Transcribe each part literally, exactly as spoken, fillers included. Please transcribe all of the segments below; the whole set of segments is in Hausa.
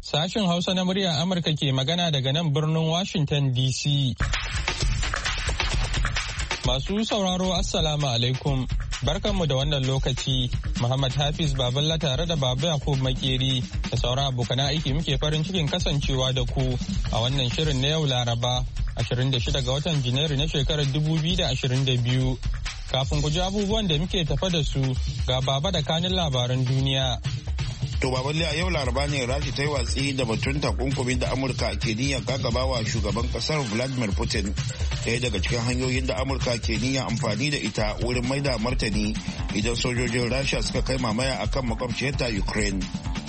Sashen Hausa na muryar Amurka ke magana daga nan birnin Washington D C. Masu sauraro Assalamu alaikum. Barkanmu da wannan lokaci. Muhammad Hafiz Baballa tare da Baba Yakub Makeri da sauran abokan aiki muke farin cikin kasancewa da ku a wannan shirin na yau Laraba ashirin da shida ga watan Janairu na shekarar dubu biyu da ashirin da biyu. Kafin ku ji abubuwan da muke tafa da su ga Baba da kanin labaran duniya. To Baballe, a yau Laraba ne Rashi ta yi watsi da batun takunkumin da Amurka ke niyyar gagabawa shugaban kasar Vladimir Putin, ɗaya daga cikin hanyoyin da Amurka ke niyyar amfani da ita wurin maida martani idan sojojin Rasha suka kai mamaya akan makwabciyarta Ukraine.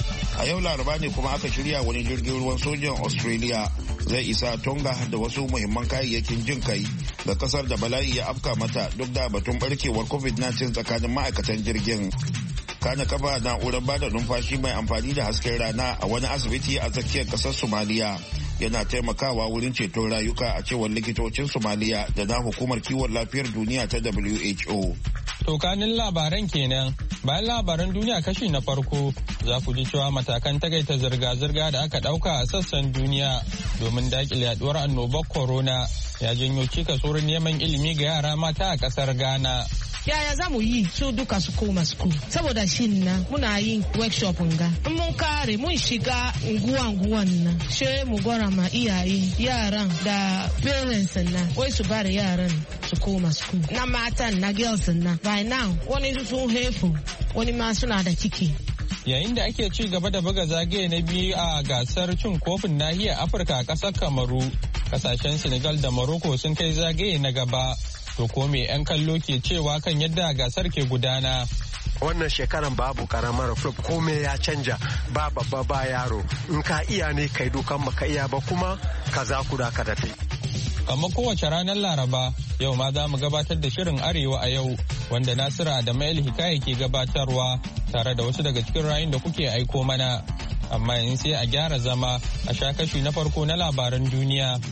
A yau Laraba ne kuma aka shirya wani jirgin ruwan sojan Australia zai isa Tonga da wasu muhimman kayayyakin jin kai ga kasar da bala'i ya afka mata duk da batun barkewar covid nineteen tsakanin ma'aikatan jirgin. Kana kafa na'urar bada numfashi mai amfani da hasken rana a wani asibiti a tsakiyar kasar Somaliya yana taimakawa wurin ceton rayuka a cewar likitocin Somaliya da na hukumar kiwon lafiyar duniya ta W H O. To kanin labaran kenan. Bayan labaran duniya kashi na farko za ku ji cewa matakan tagaita zirga-zirga da aka ɗauka a sassan duniya domin daƙile yaduwar annobar corona ya janyo cikas wurin neman ilimi ga yara mata a ƙasar Ghana. Yaya za mu yi su duka su koma school saboda shi na muna yin workshop nga in mun kare mun shiga unguwa-unguwan nan she mu gora ma iyaye yaran da parents na wai su bari yaran su koma school na matan na girls na by now wani sun haifu wani ma suna da ciki. Yayin da ake ci gaba da buga zagaye na biyu a gasar cin kofin nahiyar Afirka a ƙasar Kamaru, kasashen Senegal da Morocco sun kai zagaye na gaba. To ko me 'yan kallo ke cewa kan yadda gasar ke gudana? Wannan shekaran babu karamar flop, komai ya canja, ba babba ba yaro, in ka iya ne kai dukan maka iya ba kuma ka za ku da ka dafe. Kamar kowace ranar Laraba, yau ma za mu gabatar da shirin Arewa a yau, wanda Nasiru da Mail Hikaya ke gabatarwa tare da wasu daga cikin rayun da kuke aiko mana. Amma yanzu sai a gyara zama a sha kashi na farko na labaran duniya.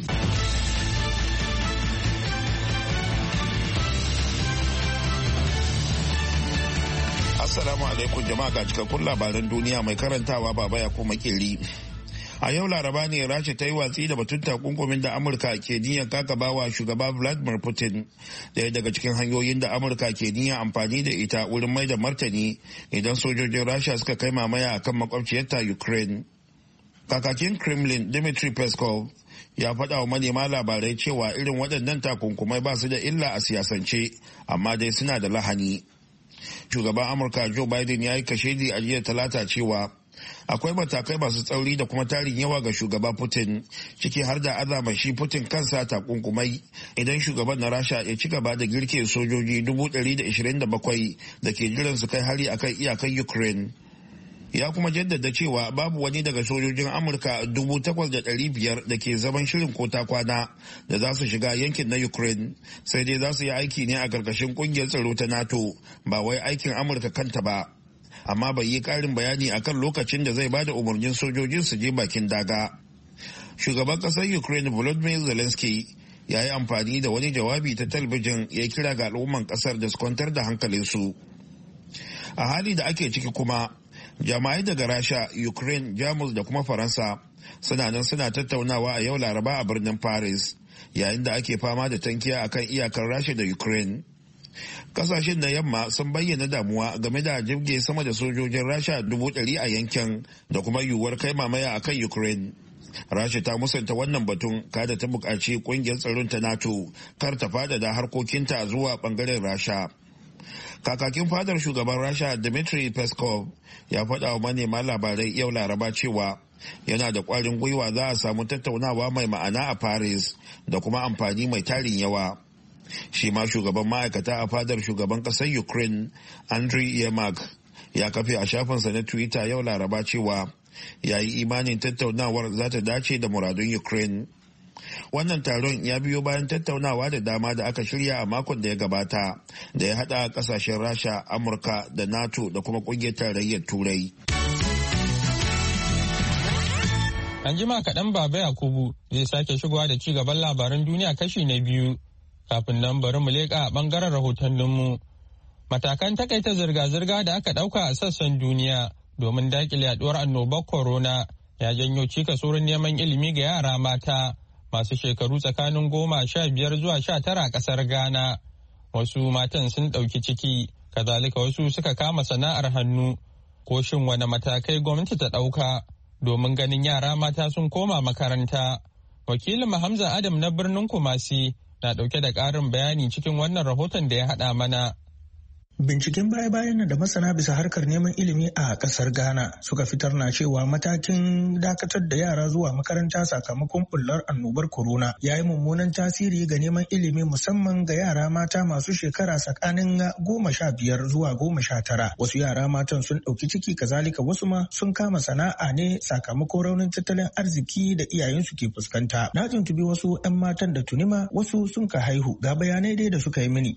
Assalamu alaikum jama'a, ga cikakkun labaran duniya mai karantawa Baba Yakub Makeri. A yau Laraba ne Rasha ta yi watsi da batun takunkumin da Amurka ke niyyar kakabawa shugaba Vladimir Putin, daya daga cikin hanyoyin da Amurka ke niyyar amfani da ita wurin mai da martani idan sojojin Rasha suka kai mamaya akan makwabciyarta Ukraine. Kakakin Kremlin Dmitry Peskov ya faɗa wa manema labarai cewa irin waɗannan takunkumai ba su da illa a siyasance, amma dai suna da lahani. Shugaban Amurka Joe Biden ya yi kashedi a jiya talata cewa akwai matakai masu tsauri da kuma tarin yawa ga shugaba Putin, ciki har da azama shi Putin kansa takunkumai idan shugaban na Rasha ya ci gaba da girke sojoji dubu ɗari da ishirin da bakwai da ke jiran su kai hari akan iyakar Ukraine. Ya kuma jaddada cewa babu wani daga sojojin Amurka dubu takwas da ɗari biyar da ke zaman shirin kota kwana da za su shiga yankin na Ukraine, sai dai za su yi aiki ne a ƙarƙashin ƙungiyar tsaro ta NATO, ba wai aikin Amurka kanta ba. Amma bai yi ƙarin bayani akan lokacin da zai bada umarnin sojojin su je bakin daga. Shugaban ƙasar Ukraine Volodymyr Zelensky ya yi amfani da wani jawabi ta talabijin ya kira ga al'umman ƙasar da su kwantar da hankalinsu. A hali da ake ciki kuma, jama'ai daga Rasha, Ukraine, Jamus da kuma Faransa suna nan suna tattaunawa a yau Laraba a birnin Paris, yayin da ake fama da tankiya akan iyakar Rasha da Ukraine. Kasashen na yamma sun bayyana damuwa game da jirge sama da sojojin Rasha dubu ɗari a yankin da kuma yiwuwar kai mamaya akan Ukraine. Rasha ta musanta wannan batun, kada ta buƙaci ƙungiyar tsaron ta NATO kar ta faɗaɗa harkokinta zuwa ɓangaren Rasha. Kakakin fadar shugaban Rasha Dmitry Peskov ya faɗa wa manema labarai yau Laraba cewa yana da ƙwarin gwiwa za a samu tattaunawa mai ma'ana a Paris da kuma amfani mai tarin yawa. Shi ma shugaban ma'aikata a fadar shugaban ƙasar Ukraine Andriy Yermak ya kafe a shafinsa na Twitter yau Laraba cewa ya yi imanin tattaunawar za ta dace da muradun Ukraine. Wannan taron ya biyo bayan tattaunawa da dama da aka shirya a makon da ya gabata da ya hada kasashen Rasha, Amurka da NATO da kuma kungiyar tarayyar Turai. An jima kaɗan Baba Yakubu zai sake shigowa da ci gaban labaran duniya kashi na biyu. Kafin nan bari mu leƙa a ɓangaren rahotanninmu. Matakan takaita zirga-zirga da aka ɗauka a sassan duniya domin daƙile yaduwar annobar corona ya janyo cikas wurin neman ilimi ga yara mata masu shekaru tsakanin goma sha biyar zuwa sha tara a ƙasar Ghana. Wasu matan sun ɗauki ciki, kazalika wasu suka kama sana'ar hannu. Ko shin wani matakai gwamnati ta ɗauka domin ganin yara mata sun koma makaranta? Wakilin Hamza Adam na birnin Kumasi na ɗauke da ƙarin bayani cikin wannan rahoton da ya haɗa mana. Binciken baya-bayan da masana bisa harkar neman ilimi a kasar Ghana suka fitar na cewa matakin dakatar da yara zuwa makaranta sakamakon bullar annobar corona ya yi mummunan tasiri ga neman ilimi musamman ga yara mata masu shekara tsakanin goma sha biyar zuwa goma sha tara. Wasu yara matan sun ɗauki ciki, kazalika wasu ma sun kama sana'a ne sakamakon raunin tattalin arziki da iyayensu ke fuskanta. Na tuntubi wasu 'yan matan da tunima wasu sun ka haihu, ga bayanai dai da suka yi mini.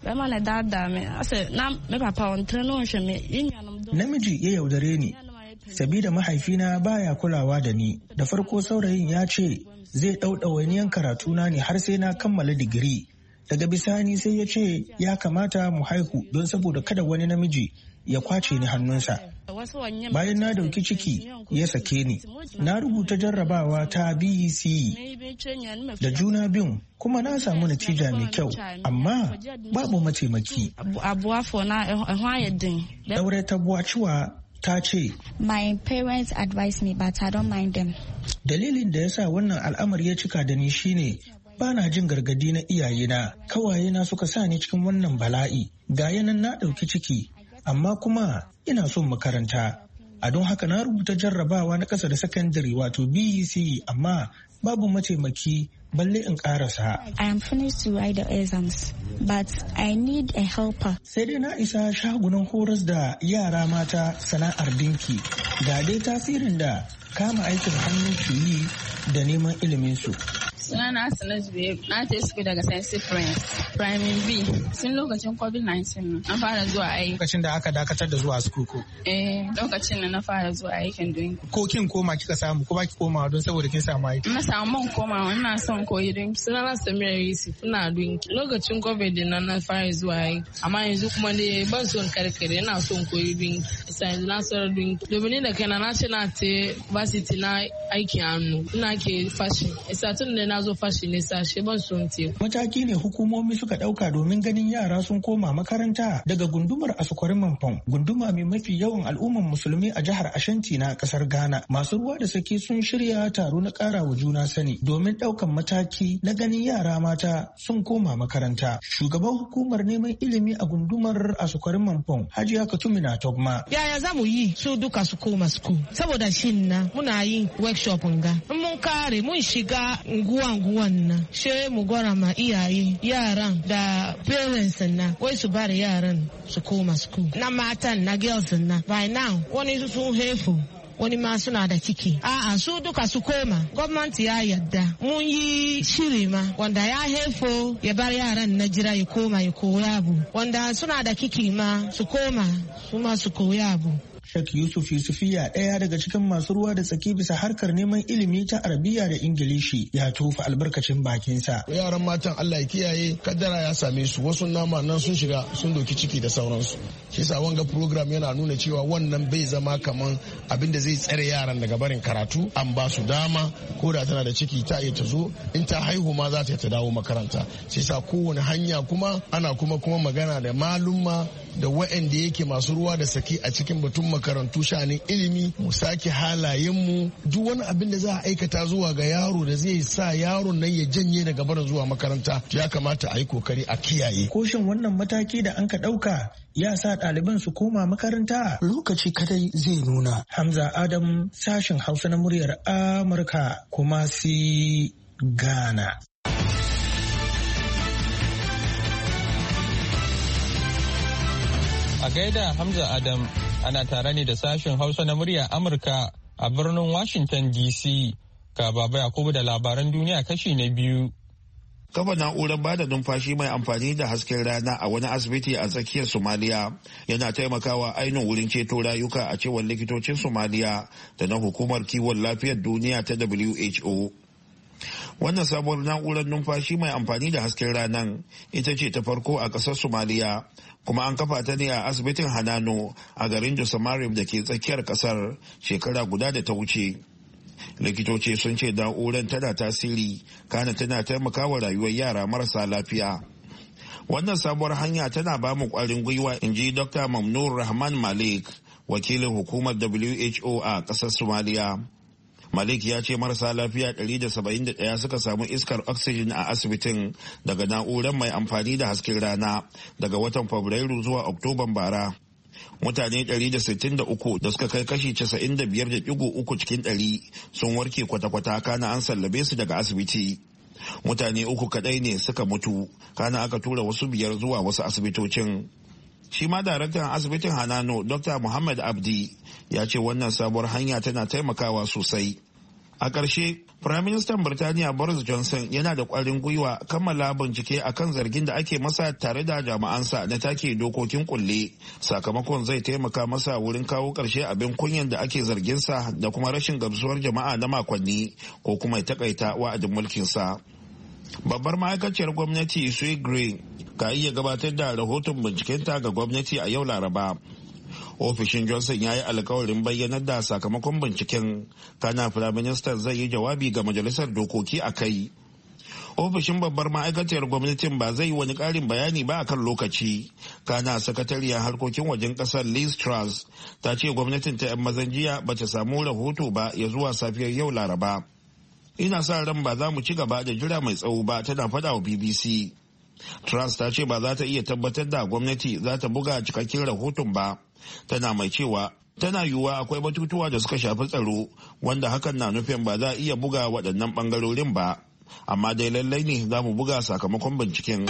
Namiji ya yaudare ni, sabida mahaifina baya kulawa da ni. Da farko saurayin ya ce zai ɗauɗawainiyan karatuna ne har sai na kammala digiri. Daga bisani sai ya ce ya kamata mu haihu don saboda kada wani namiji ya kwace ni hannunsa. Bayan na dauki ciki ya sake ni. Na rubuta jarrabawa ta B E C da juna biyun kuma na samu natija mai kyau, amma babu mataimaki. Daure ta Buwaciwa ta ce, My parents advise me but I don't mind them. Dalilin da ya sa wannan al'amari ya cika da ni shine ba na jin gargadi na iyayena, kawayena suka sa ni cikin wannan bala'i. Ga yanan na ɗauki ciki, amma kuma ina son makaranta. A don haka na rubuta jarrabawa na ƙasa da sakandare wato B E C, amma babu mataimaki balle in ƙarasa. I am finished to write the exams, but I need a helper. Sai dai na isa shagunan horas da yara mata sana'ar dinki. Ga dai tasirin da kama aikin hannu ke yi da neman ilimin su. Sunana Sanat Babe, na ta su daga Science Prince, Primary B. Sun lokacin COVID nineteen an fara zuwa aiki. Lokacin da aka dakatar da zuwa school ko? Eh, lokacin da na fara zuwa aikin dinki. Ko kin koma kika samu ko baki komawa don saboda kin samu aiki? Na samu man komawa, ina son koyi dinki. Sunana Samira Yusuf, ina dinki. Lokacin COVID din nan na fara zuwa aiki. Amma yanzu kuma ne ban son karkare, ina son koyi dinki. Isa yanzu na sauran dinki. Domin da kaina na ce na te varsity na aikin hannu. Ina ke fashion. Isa tun da na zo fashi ne sashe ban son te. Mataki ne hukumomi suka dauka domin ganin yara sun koma makaranta daga gundumar Asukwarin Manfon, gunduma mai mafi yawan al'umman musulmi a jihar Ashanti na kasar Ghana. Masu ruwa da saki sun shirya taro na kara wa juna sani domin daukan mataki na ganin yara mata sun koma makaranta. Shugaban hukumar neman ilimi a gundumar Asukwarin Manfon, Hajiya Katumina Togma. Yaya za mu yi su duka su koma school? Saboda shin na muna yin workshop nga. Mun kare mun shiga nguwa nguwan nan. She mu gwara ma iyaye yaran da parents na wai su bari yaran su koma school. Na matan na girls na. By now wani su sun hefu. Wani ma suna da ciki. A'a su duka su koma. Gwamnati ya yadda. Mun yi shiri ma wanda ya hefo ya bar yaran na jira ya koma ya koya abu. Wanda suna da kiki ma su koma su ma su koya abu. Sheikh Yusuf Yusufiya, ɗaya daga cikin masu ruwa da tsaki bisa harkar neman ilimi ta Arabiya da Ingilishi, ya tofa albarkacin bakinsa. Yaran matan Allah ya kiyaye kaddara ya same su, wasu nama nan sun shiga sun doki ciki da sauransu. Shi yasa wanga program yana nuna cewa wannan bai zama kaman abin da zai tsare yaran daga barin karatu. An ba su dama, ko da tana da ciki ta iya ta zo, in ta haihu ma za ta ta dawo makaranta. Shi yasa kowane hanya kuma ana kuma kuma magana da malumma da waɗanda yake masu ruwa da saki a cikin batun makarantu sha'anin ilimi, mu sake halayenmu. Duk wani abin da za a aikata zuwa ga yaro da zai sa yaron nan ya janye daga barin zuwa makaranta, ya kamata a yi kokari a kiyaye. Koshin wannan mataki da an ka ɗauka ya sa ɗaliban su koma makaranta? Lokaci kadai zai nuna. Hamza Adam, sashen Hausa na muryar Amurka, kuma si Ghana. A gaida Hamza Adam, ana tare ne da sashen Hausa na murya Amurka a birnin Washington D C. Ga Baba Yakubu da labaran duniya kashi na biyu. Kafa na'urar bada numfashi mai amfani da hasken rana a wani asibiti a tsakiyar Somalia yana taimakawa ainihin wurin ceto rayuka a cewar likitocin Somalia da na hukumar kiwon lafiyar duniya ta W H O. Wannan sabuwar na'urar numfashi mai amfani da hasken ranar ita ce ta farko a ƙasar Somaliya, kuma an kafa ta ne a asibitin Hanano a garin Josamarib da ke tsakiyar ƙasar shekara guda da ta wuce. likitoci sun ce na'urar tana tasiri kana tana taimakawa rayuwar yara marasa lafiya. Wannan sabuwar hanya tana ba mu kwarin gwiwa, in ji Dokta Mamnur Rahman Malik, wakilin hukumar W H O a ƙasar Somalia. Malik ya ce marasa lafiya ɗari da saba'in da ɗaya suka samu iskar oxygen a asibitin daga na'urar mai amfani da hasken rana daga watan Fabrairu zuwa Oktoban bara. Mutane ɗari da sittin da uku da suka kai kashi casa'in da biyar da ɗigo uku cikin ɗari sun warke kwata-kwata kana an sallabe su daga asibiti. Mutane uku kaɗai ne suka mutu kana aka tura wasu biyar zuwa wasu asibitocin. Shi ma daraktan asibitin Hanano Doctor Muhammad Abdi ya ce wannan sabuwar hanya tana taimakawa sosai. A ƙarshe, Firaministan Birtaniya Boris Johnson yana da ƙwarin gwiwa kammala bincike akan zargin da ake masa tare da jami'ansa na take dokokin kulle, sakamakon zai taimaka masa wurin kawo ƙarshe abin kunyan da ake zarginsa da kuma rashin gamsuwar jama'a na makonni ko kuma ya takaita wa'adin mulkinsa. Babbar ma'aikaciyar gwamnati Sue Gray ka iya gabatar da rahoton bincikenta ga gwamnati a yau Laraba. Ofishin Johnson ya yi alkawarin bayyanar da sakamakon binciken, kana firaministan zai yi jawabi ga majalisar dokoki a kai. Ofishin babbar ma'aikaciyar gwamnatin ba zai yi wani ƙarin bayani ba a kan lokaci. Kana sakatariyar harkokin wajen ƙasar Liz Truss ta ce gwamnatin ta 'yan mazan jiya ba ta samu rahoto ba ya zuwa safiyar yau Laraba. Ina sa ran ba za mu ci gaba da jira mai tsawo ba, tana faɗa wa B B C. Truss ta ce ba za ta iya tabbatar da gwamnati za ta buga cikakken rahoton ba. Tana mai cewa tana yiwuwa akwai batutuwa da suka shafi tsaro wanda hakan na nufin ba za a iya buga waɗannan ɓangarorin ba. Amma dai lallai ne za mu buga sakamakon binciken.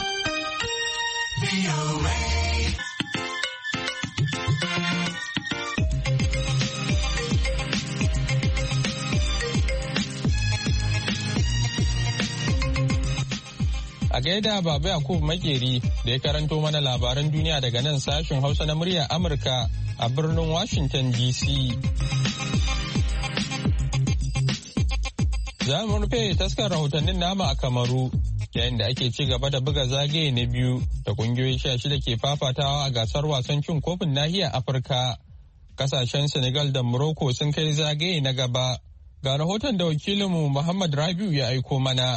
A gaida Baba Yakubu Makeri da ya karanto mana labaran duniya daga nan sashen Hausa na muryar Amurka a birnin Washington D C. Za mu rufe taskar rahotannin nama a Kamaru yayin da ake ci gaba da buga zagaye na biyu da kungiyoyi sha shida ke fafatawa a gasar wasan cin kofin nahiyar Afirka. Kasashen Senegal da Morocco sun kai zagaye na gaba. Ga rahoton da wakilinmu Muhammad Rabiu ya aiko mana.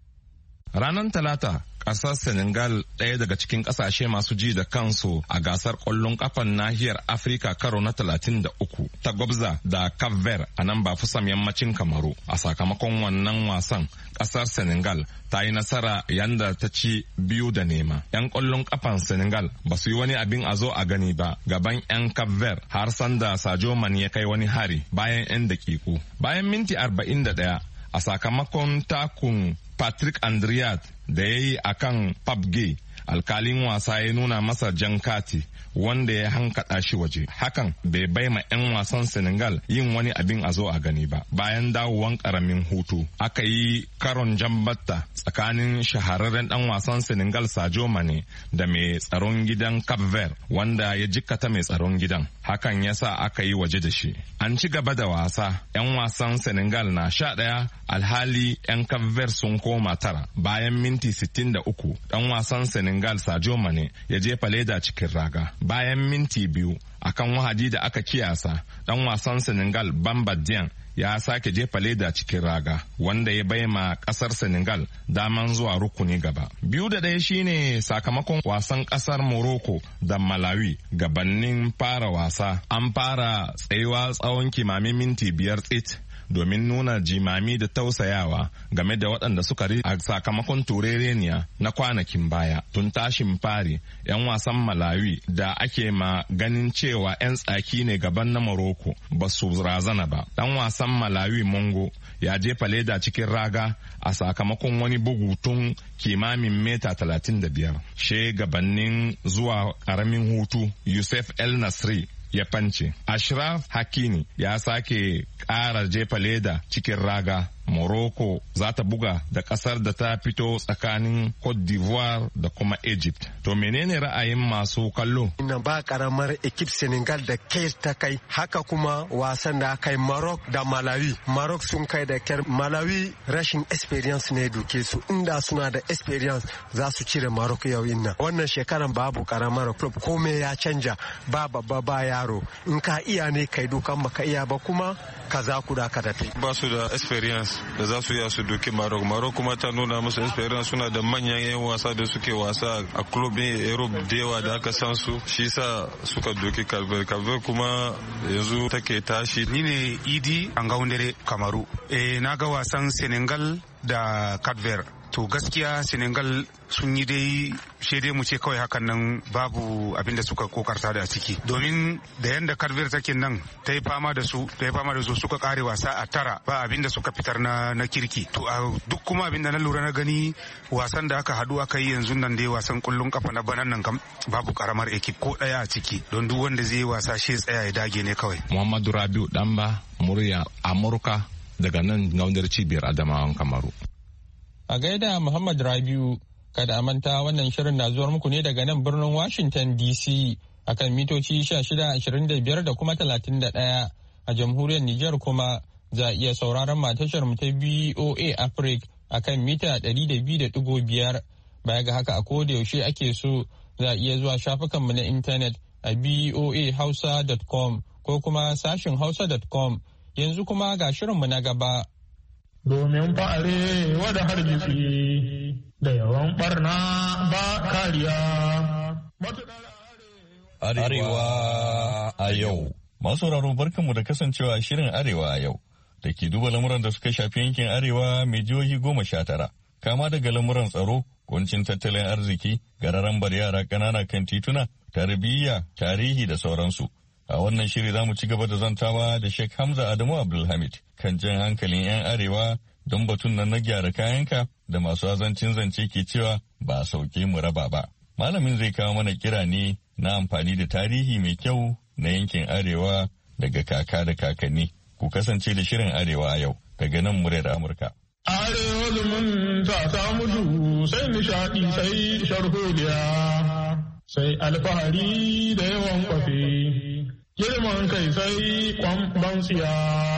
Ranar Talata, ƙasar Senegal ɗaya daga cikin ƙasashe masu ji da kansu a gasar ƙwallon ƙafan nahiyar Afirka karo na talatin da uku ta gwabza da Cape Verde a nan ba fusam yammacin Kamaru. A sakamakon wannan wasan, ƙasar Senegal ta yi nasara yanda ta ci biyu da nema. 'Yan ƙwallon ƙafan Senegal ba su yi wani abin a zo a gani ba gaban 'yan Cape Verde har sanda Sadio Mane ya kai wani hari bayan 'yan dakiku. Bayan minti arba'in da ɗaya a sakamakon takun Patrick Andriat da ya yi a kan Papge, alkalin wasa ya nuna masa jan kati wanda ya hankaɗa shi waje. Hakan bai bai ma 'yan wasan Senegal yin wani abin a zo a gani ba. Bayan dawowan ƙaramin hutu, aka yi karon jambatta tsakanin shahararren ɗan wasan Senegal Sadio Mane da mai tsaron gidan Cape Verde wanda ya jikkata mai tsaron gidan. Hakan ya sa aka yi waje da shi. An ci gaba da wasa, 'yan wasan Senegal na sha ɗaya alhali 'yan Cape Verde sun koma tara. Bayan minti sittin da uku, ɗan wasan Senegal Sadio Mane ya jefa leda cikin raga. Bayan minti biyu, akan wahadi da aka kiyasa, ɗan wasan Senegal Bamba Dieng ya sake jefa leda cikin raga, wanda ya bai ma ƙasar Senegal daman zuwa rukuni gaba. Biyu da ɗaya shine sakamakon wasan ƙasar Morocco da Malawi. Gabanin fara wasa, an fara tsayuwa tsawon kimamin minti biyar tsit domin nuna jimami da tausayawa game da waɗanda suka ri a sakamakon turereniya na kwanakin baya. Tun tashin fari, 'yan wasan Malawi da ake ma ganin cewa 'yan tsaki ne gaban na Morocco ba su razana ba. Ɗan wasan Malawi Mongo ya jefa leda cikin raga a sakamakon wani bugu tun kimamin mita talatin da biyar. She gabanin zuwa ƙaramin hutu, Youssef El Nasri ya fance. Ashraf Hakimi ya sake ƙara jefa leda cikin raga. Morocco za ta buga da kasar da ta fito tsakanin Cote d'Ivoire da kuma Egypt. To menene ra'ayin masu kallo? Ina ba karamar ekip Senegal da kai ta kai, haka kuma wasan da aka yi Maroc da Malawi. Maroc sun kai da kyar, Malawi rashin experience ne duke su, inda suna da experience za su cire Maroc yau inna. Wannan shekaran babu karamar club, komai ya canja, ba babba ba yaro. In ka iya ne kai dukan baka iya ba kuma ka za ku da ka tafi. Ba su da experience da za su iya su duki Maroc. Maroc kuma ta nuna musu experience, suna da manyan yan wasa da suke wasa a club ne Europe da yawa da aka san su, shi sa suka doki Calvert. Calvert kuma yanzu take tashi. Ni ne Idi Angaundere Kamaru. Eh na ga wasan Senegal da Calvert. To gaskiya Senegal sun yi dai dai mu ce kawai hakan nan babu abin da suka kokarta da ciki, domin da yanda Calvert take nan ta yi fama da su ta yi fama da su suka kare wasa a tara ba abin da suka fitar na na kirki. To a duk kuma abin da na lura na gani wasan da aka hadu aka yi yanzu nan dai wasan kullun kafa na banan nan kam babu karamar ekip ko daya a ciki, don duk wanda zai yi wasa shi tsaya ya dage ne kawai. Muhammadu Rabiu Damba, murya Amurka daga nan gaundar cibiyar Adamawan Kamaru. A gaida Muhammad Rabiu, kada a manta wannan shirin na zuwar muku ne daga nan birnin Washington D C akan mitoci shida ashirin da biyar da kuma talatin da ɗaya. A jamhuriyar Nijar kuma za a iya sauraron matashar mu ta B O A Africa akan mita ɗari da biyu da ɗigo biyar. Baya ga haka a koda yaushe ake so za a iya zuwa shafukanmu na intanet a b o a hausa dot com ko kuma sashin hausa dot com. Yanzu kuma ga shirinmu na gaba. Domin fa'are wada hargitsi da yawan barna ba kariya. Arewa a yau. Masu sauraro barkanmu da kasancewa shirin Arewa a yau da ke duba lamuran da suka shafi yankin Arewa mai jihohi goma sha tara. Kama daga lamuran tsaro, kuncin tattalin arziki, gararan bar yara ƙanana kan tituna, tarbiyya, tarihi da sauransu. A wannan shiri za mu ci gaba da zantawa da Sheikh Hamza Adamu Abdulhamid kan jan hankalin 'yan Arewa don batun nan na gyara kayanka da masu azancin zance ke cewa ba a sauke mu raba ba. Malamin zai kawo mana kira ne na amfani da tarihi mai kyau na yankin Arewa daga kaka da kakanni. Ku kasance da shirin Arewa a yau daga nan muryar Amurka. Arewa zumunta ta mutu sai nishaɗi sai sharholiya sai alfahari da yawan kwafe. Girman kai sai kwamban siya.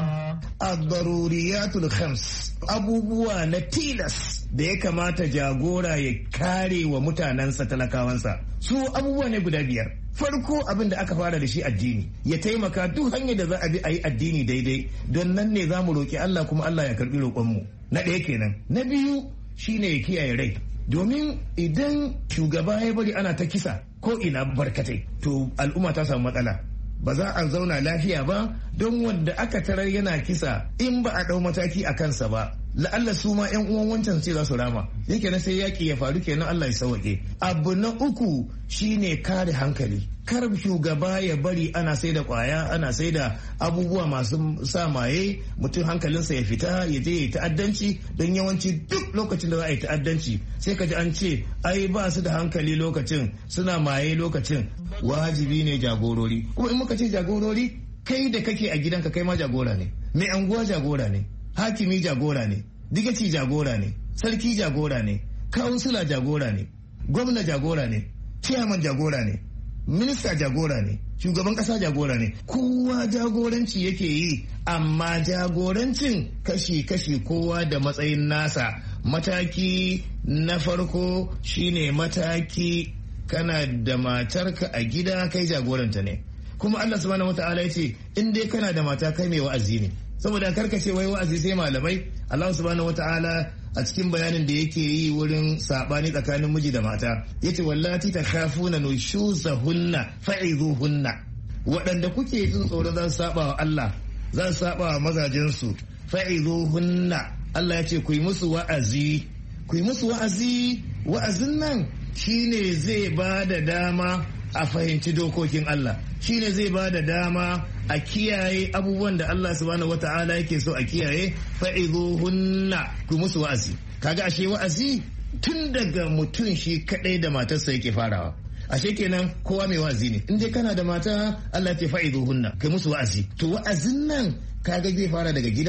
Ad-daruriyatul khams, abubuwa na tilas da ya kamata jagora ya kare wa mutanensa talakawansa. Su abubuwa ne guda biyar. Farko abin da aka fara da shi addini, ya taimaka duk hanyar da za a bi a yi addini daidai, don nan ne za mu roƙi Allah kuma Allah ya karɓi roƙonmu. Na ɗaya kenan. Na biyu shine ya kiyaye rai. Domin idan shugaba ya bari ana ta kisa ko ina barkatai, to al'umma ta samu matsala. Ba za a zauna lafiya ba, don wanda aka tarar yana kisa in ba a ɗau mataki a kansa ba, la'alla su ma 'yan uwan wancan ce za su rama, yake na sai yaƙi ya faru kenan Allah ya sauwaƙe. Abu na uku shine kare hankali. Kar shugaba ya bari ana sai da kwaya, ana sai da abubuwa masu sa maye, mutum hankalinsa ya fita ya je ya ta'addanci, don yawanci duk lokacin da za a yi ta'addanci sai ka ji an ce ai ba su da hankali lokacin, suna maye lokacin. Wajibi ne jagorori, kuma in muka ce jagorori, kai da kake a gidanka kai ma jagora ne, mai anguwa jagora ne, hakimi jagora ne, digaci jagora ne, sarki jagora ne, kansila jagora ne, gwamna jagora ne, ciyaman jagora ne, minista jagora ne, shugaban kasa jagora ne. Kowa jagoranci yake yi, amma jagorancin kashi-kashi, kowa da matsayin nasa. Mataki na farko shine mataki kana da matarka a gida, kai jagoranta ne. Kuma Allah subhanahu wata'ala ya ce in dai kana da mata kai mai wa'azi ne. Saboda karka ce wai wa'azi sai malamai. Allah subhanahu wata'ala a cikin bayanin da yake yi wurin sabani tsakanin miji da mata yace wallati takhafuna nushuzahunna fa'izuhunna, waɗanda kuke jin tsoron za su saba wa Allah, za su saba wa mazajen su, fa'izuhunna, Allah ya ce ku yi musu wa'azi. Ku yi musu wa'azi. Wa'azin nan shine zai ba da dama a fahimci dokokin Allah, shine zai ba da dama a kiyaye abubuwan da Allah subhanahu wata'ala yake so a kiyaye. Fa'izuhunna, ku musu wa'azi. Kaga ashe wa'azi tun daga mutum shi kadai da matarsa yake farawa. Ashe kenan kowa mai wa'azi ne. In dai kana da mata, Allah ya ce fa'izuhunna, kai musu wa'azi. To wa'azin nan kaga zai fara daga gida,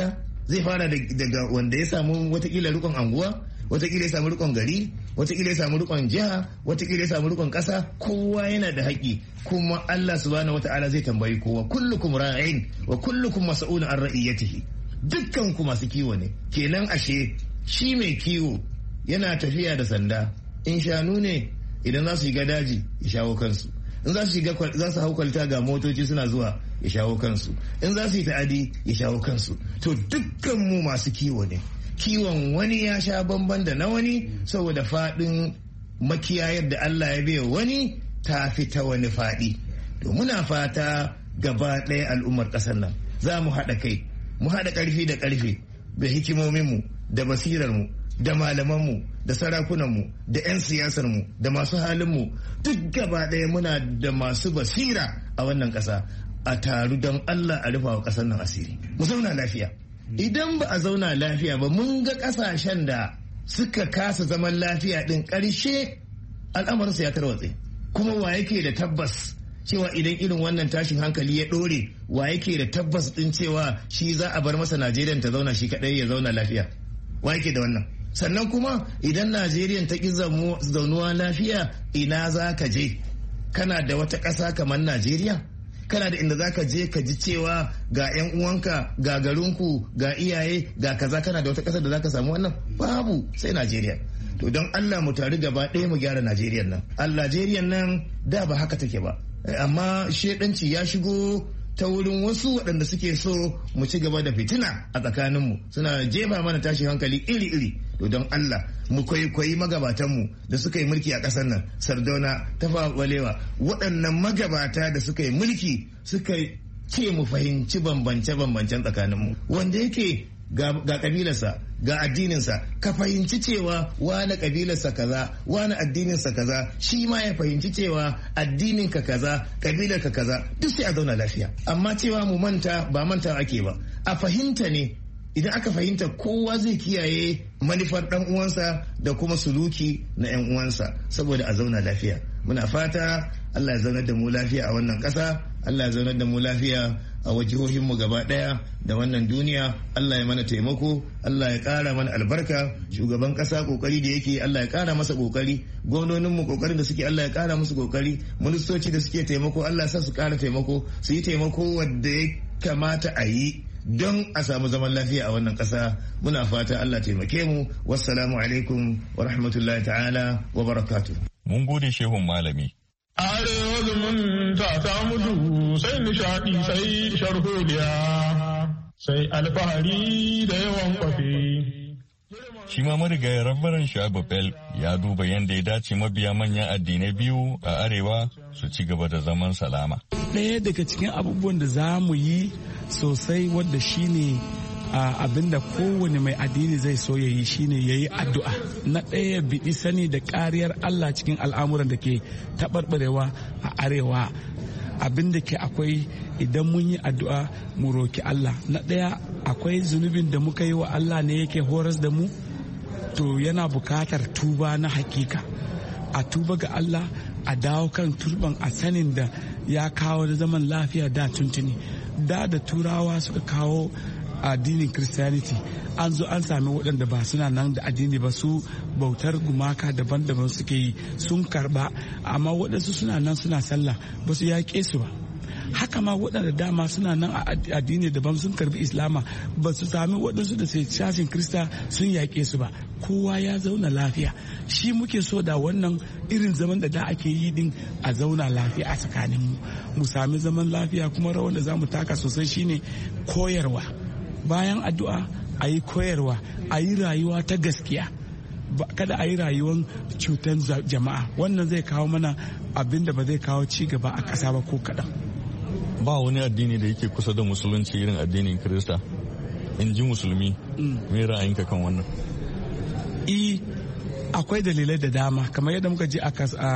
zai fara daga wanda ya samu watakila rikon anguwa, watakila ya samu rikon gari, watakila ya samu rikon jiha, watakila ya samu rikon kasa. Kowa yana da haƙƙi, kuma Allah subhanahu wata'ala zai tambayi kowa. Kullukum ra'in wa kullukum mas'ulun an ra'iyatihi. Dukkan ku masu kiwo ne. Kenan ashe shi mai kiwo yana tafiya da sanda. In shanu ne idan za su shiga daji ya shawo kansu, in za su shiga za su hau kwalta ga motoci suna zuwa ya shawo kansu, in za su yi ta'adi ya shawo kansu. To dukkan mu masu kiwo ne. Kiwon wani ya sha bamban da na wani saboda faɗin makiyayar da Allah ya bai wani ta fi ta wani faɗi. To muna fata gaba ɗaya al'ummar ƙasar nan za mu haɗa kai, mu haɗa ƙarfi da ƙarfe da hikimominmu da basirarmu da malamanmu da sarakunanmu da 'yan siyasarmu da masu halinmu, duk gaba ɗaya muna da masu basira a wannan ƙasa. A taru don Allah a rufa wa ƙasar nan asiri, mu zauna lafiya. Idan ba a zauna lafiya ba, mun ga ƙasashen da suka kasa zaman lafiya ɗin ƙarshe al'amarinsu ya tarwatse. Kuma wa yake da tabbas cewa idan irin wannan tashin hankali ya ɗore, wa yake da tabbas ɗin cewa shi za a bar masa Najeriya ta zauna shi kaɗai ya zauna lafiya? Wa yake da wannan? Sannan kuma idan Najeriya ta ƙi zaunuwa lafiya, ina za ka je? Kana da wata ƙasa kamar Najeriya? Kana da inda za ka je ka ji cewa ga 'yan uwanka, ga garinku, ga iyaye, ga kaza? Kana da wata ƙasar da za ka samu wannan? Babu, sai Najeriya. To don Allah mu tare gaba ɗaya mu gyara Najeriya nan. Allah Najeriya nan da ba haka take ba, amma shedanci ya shigo ta wurin wasu waɗanda suke so mu ci gaba da fitina a tsakaninmu, suna jefa mana tashin hankali iri-iri. To don Allah mu kwaikwayi magabatanmu da suka yi mulki a ƙasar nan, Sardauna, Tafawa Balewa, waɗannan magabata da suka yi mulki suka ce mu fahimci bambance-bambancen tsakaninmu. Wanda yake ga kabilarsa, ga addininsa, ka fahimci cewa wani kabilarsa kaza, wani addininsa kaza, shi ma ya fahimci cewa addininka kaza, kabilarka kaza, duk sai a zauna lafiya. Amma cewa mu manta, ba manta ake ba, a fahimta ne. Idan aka fahimta, kowa zai kiyaye manufar dan uwansa da kuma suluki na yan uwansa, saboda a zauna lafiya. Muna fata Allah ya zaunar da mu lafiya a wannan ƙasa, Allah ya zaunar da mu lafiya a wajihohinmu gaba ɗaya da wannan duniya. Allah ya mana taimako, Allah ya ƙara mana albarka. Shugaban ƙasa ƙoƙari da yake, Allah ya ƙara masa ƙoƙari. Gwamnoninmu ƙoƙarin da suke, Allah ya ƙara musu ƙoƙari. Ministoci da suke taimako, Allah ya sa su ƙara taimako, su yi taimako wadda ya kamata a yi don a samu zaman lafiya a wannan ƙasa. Muna fata Allah taimake mu. Wassalamu alaikum wa rahmatullahi ta'ala wa barakatuh. Mun gode shehun malami. Arewa zumunta ta mutu sai nishaɗi sai sharholiya sai alfahari da yawan kwafi. Shi ma marigayi Rabbaran Shu'aibu Bel ya duba yadda ya dace mabiya manyan addinai biyu a Arewa su ci gaba da zaman salama. Ɗaya daga cikin abubuwan da za mu yi sosai wadda shine abin da kowane mai addini zai so ya yi shine ya yi addu'a. Na ɗaya biɗi sani da ƙariyar Allah cikin al'amuran da ke taɓarɓarewa a Arewa. Abin da ke akwai, idan mun yi addu'a mu roki Allah. Na ɗaya akwai zunubin da muka yi wa Allah ne yake horas da mu, to yana bukatar tuba na hakika. A tuba ga Allah, a dawo kan turban a sanin da ya kawo da zaman lafiya da tuntuni. Da da turawa suka kawo addinin Christianity, an zo an sami waɗanda ba suna nan da addini ba, su bautar gumaka daban-daban suke yi, sun karba, amma waɗansu suna nan suna sallah, ba su yaƙe su ba. Haka ma waɗanda dama suna nan a addini daban sun karbi Islama, ba su sami waɗansu da sai shashin Krista sun yaƙe su ba. Kowa ya zauna lafiya. Shi muke so da wannan irin zaman da da ake yi din, a zauna lafiya a tsakaninmu, mu sami zaman lafiya. Kuma rawar da za mu taka sosai shine koyarwa. Bayan addu'a a yi koyarwa, a yi rayuwa ta gaskiya, kada a yi rayuwar cutar jama'a. Wannan zai kawo mana abin da ba zai kawo ci gaba a ƙasa ba ko kaɗan. Ba wani addini da yake kusa da musulunci irin addinin Kirista, in ji musulmi. Me ra'ayinka kan wannan? I akwai dalilai da dama, kamar yadda muka ji a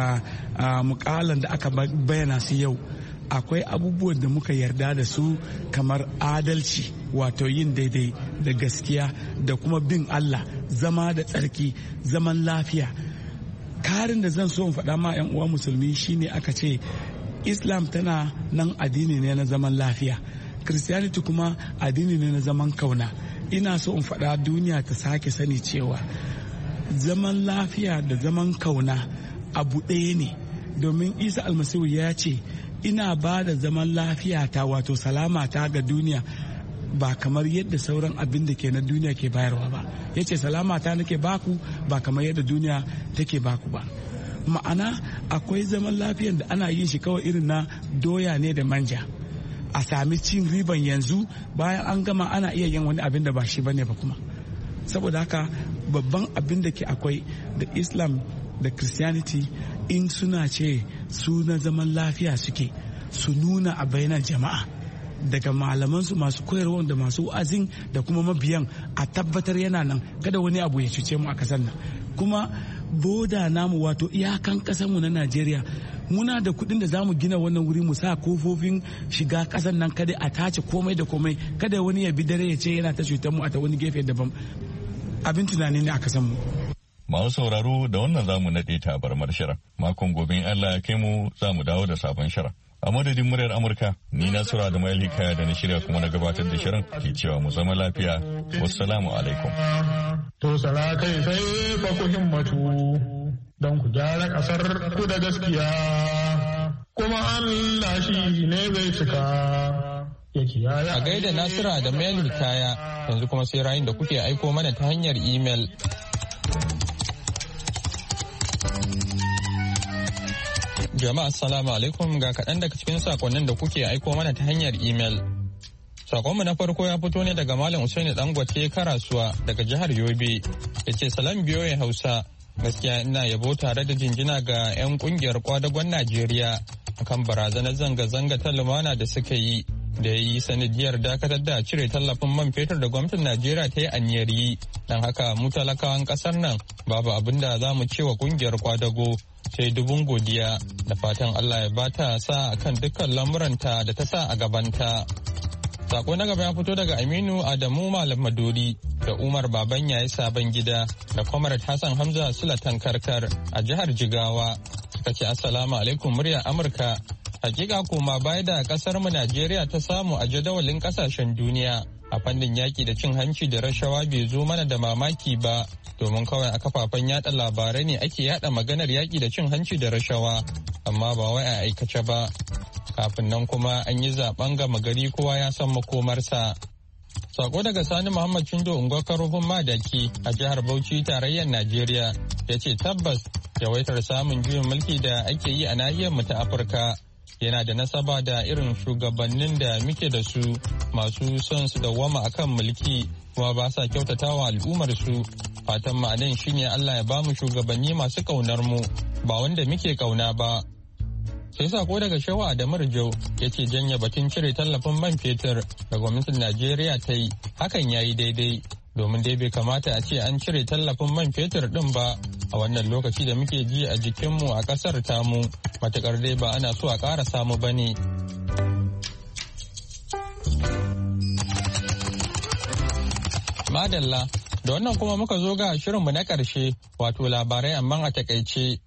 mukalan da aka bayyana su yau. Akwai abubuwan da muka yarda da su, kamar adalci, wato yin daidai da gaskiya da kuma bin Allah, zama da tsarki, zaman lafiya. Karin da zan so in faɗa ma 'yan uwa musulmi shine aka ce Islam tana nan addini ne na zaman lafiya, Christianity kuma addini ne na zaman kauna. ina so in faɗa duniya ta sake sani cewa zaman lafiya da zaman kauna abu ɗaya ne, domin Isa almasihu ya ce ina ba da zaman lafiya ta wato salama ta ga duniya ba kamar yadda sauran abin da ke na duniya ke bayarwa ba. Ya ce salama ta nake baku ba kamar yadda duniya take baku ba. Ma'ana akwai zaman lafiyan da ana yin shi kawai irin na doya ne da manja, a sami cin riban yanzu, bayan an gama ana iya yin wani abin da ba shi bane ba kuma. Saboda haka babban abin da ke akwai da Islam da Christianity, in suna ce su na zaman lafiya suke, su nuna a bainar jama'a daga malamansu masu koyarwa da masu wa'azin da kuma mabiyan, a tabbatar yana nan, kada wani abu ya cuce mu a kasar nan. Kuma boda namu wato iyakan kasarmu na Najeriya, muna da kuɗin da za mu gina wannan wuri, mu sa kofofin shiga ƙasar nan, kada a tace komai da komai, kada wani ya bi dare ya ce yana ta cutar mu a ta wani gefe daban. Abin tunani ne a kasanmu. Masu sauraro da wannan za mu naɗe tabarmar shirin. Makon gobe in Allah ya kai mu za mu dawo da sabon shirin. A madadin muryar Amurka, ni na Sura da Mayali Kaya da na shirya kuma na gabatar da shirin ke cewa mu zama lafiya. Wassalamu alaikum. To sara kai sai fa ku himmatu don ku gyara kasar ku da gaskiya. Kuma Allah shi ne zai cika. A gaida Nasira da Mayali Kaya, yanzu kuma sai rayun da kuke aiko mana ta hanyar imel. Jama'a assalamu alaikum, ga kaɗan daga cikin sakonnin da kuke aiko mana ta hanyar imel. Sakonmu na farko ya fito ne daga Malam Usaini Dangote Karasuwa daga jihar Yobe. Ya ce salam biyoyi Hausa, gaskiya ina yabo tare da jinjina ga 'yan kungiyar kwadagon Najeriya akan barazanar zanga-zanga ta lumana da suka yi, da ya yi sanadiyar dakatar da cire tallafin man fetur da gwamnatin Najeriya ta yi aniyar yi. Don haka mu talakawan kasar nan babu abin da za mu ce wa kungiyar kwadago sai dubun godiya, da fatan Allah ya bata sa akan dukkan lamuranta da ta sa a gabanta. Sako na gaba ya fito daga Aminu Adamu Malam Maduri da Umar Baban Yayi Sabon Gida da Comrade Hassan Hamza Sulatan Karkar a jihar Jigawa. Suka ce assalamu alaikum muryar Amurka. Hakika koma baya da kasar mu Najeriya ta samu a jadawalin kasashen duniya a fannin yaki da cin hanci da rashawa bai zo mana da mamaki ba, domin kawai a kafafen yada labarai ne ake yada maganar yaki da cin hanci da rashawa, amma ba wai a aikace ba. Kafin nan kuma an yi zaben gama gari, kowa ya san makomarsa. Sako daga Sani Muhammad Chindo Unguwar Karofin Madaki a jihar Bauchi tarayyar Najeriya ya ce tabbas yawaitar samun juyin mulki da ake yi a nahiyar mu ta Afirka yana da nasaba da irin shugabannin da muke da su masu son su dawwama akan mulki kuma ba sa kyautatawa al'ummar su. Fatan ma'anan shine Allah ya bamu shugabanni masu kaunar mu, ba wanda muke kauna ba. Sai sako daga Shawa da Murjau ya ce janye batun cire tallafin man fetur da gwamnatin Najeriya ta yi, hakan ya yi daidai, domin dai bai kamata a ce an cire tallafin man fetur din ba a wannan lokaci da muke ji a jikinmu a ƙasar tamu, matukar dai ba ana so a ƙara samu ba ne. Madalla, da wannan kuma muka zo ga shirinmu na ƙarshe, wato labarai amma a takaice.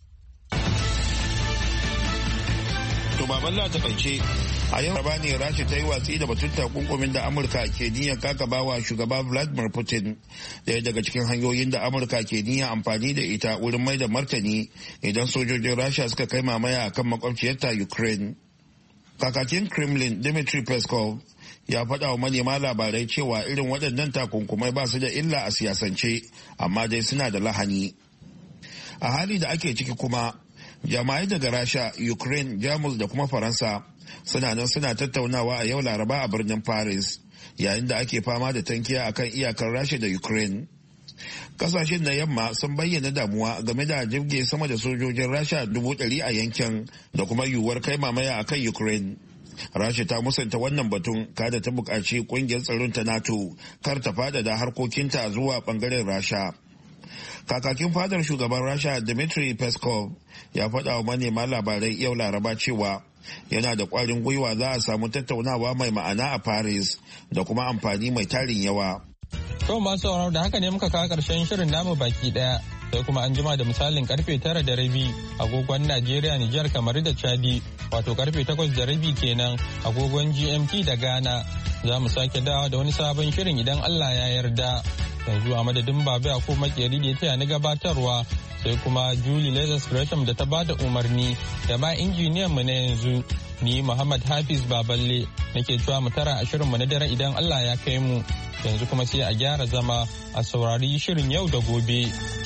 To baballa ta takaice, a yau raba ne Rasha ta yi watsi da batun takunkumin da Amurka ke niyyar kakabawa shugaba Vladimir Putin, daya daga cikin hanyoyin da Amurka ke niyyar amfani da ita wurin mai da martani idan sojojin Rasha suka kai mamaya akan makwabciyarta Ukraine. Kakakin Kremlin Dmitry Peskov ya faɗa wa manema labarai cewa irin waɗannan takunkumai ba su da illa a siyasance, amma dai suna da lahani. A hali da ake ciki kuma, jama'ai daga Rasha, Ukraine, Jamus da kuma Faransa suna nan suna tattaunawa a yau Laraba a birnin Paris, yayin da ake fama da tankiya akan iyakar Rasha da Ukraine. Kasashen na yamma sun bayyana damuwa game da jirge sama da sojojin Rasha dubu ɗari a yankin da kuma yiwuwar kai mamaya akan Ukraine. Rasha ta musanta wannan batun, kada ta buƙaci ƙungiyar tsaron ta NATO kar ta faɗaɗa harkokinta zuwa ɓangaren Rasha. Kakakin fadar shugaban Rasha Dmitry Peskov ya faɗa wa manema labarai yau Laraba cewa yana da ƙwarin gwiwa za a samu tattaunawa mai ma'ana a Paris da kuma amfani mai tarin yawa. To masu sauraro da haka ne muka kawo ƙarshen shirin namu baki ɗaya, sai kuma an jima da misalin karfe tara da rabi agogon Najeriya, Nijar, kamar da Chadi, wato karfe takwas da rabi kenan agogon G M T da Ghana. za mu sake dawa da wani sabon shirin idan Allah ya yarda. Yanzu a madadin Baba ko Makeri da ya taya ni gabatarwa sai kuma Julie Lazarus Gresham da ta bada umarni da ma injiniyan mu na yanzu ni Muhammad Hafiz Baballe nake cewa mu tara a shirin mu na dare idan Allah ya kai mu. Yanzu kuma sai a gyara zama a saurari shirin yau da gobe.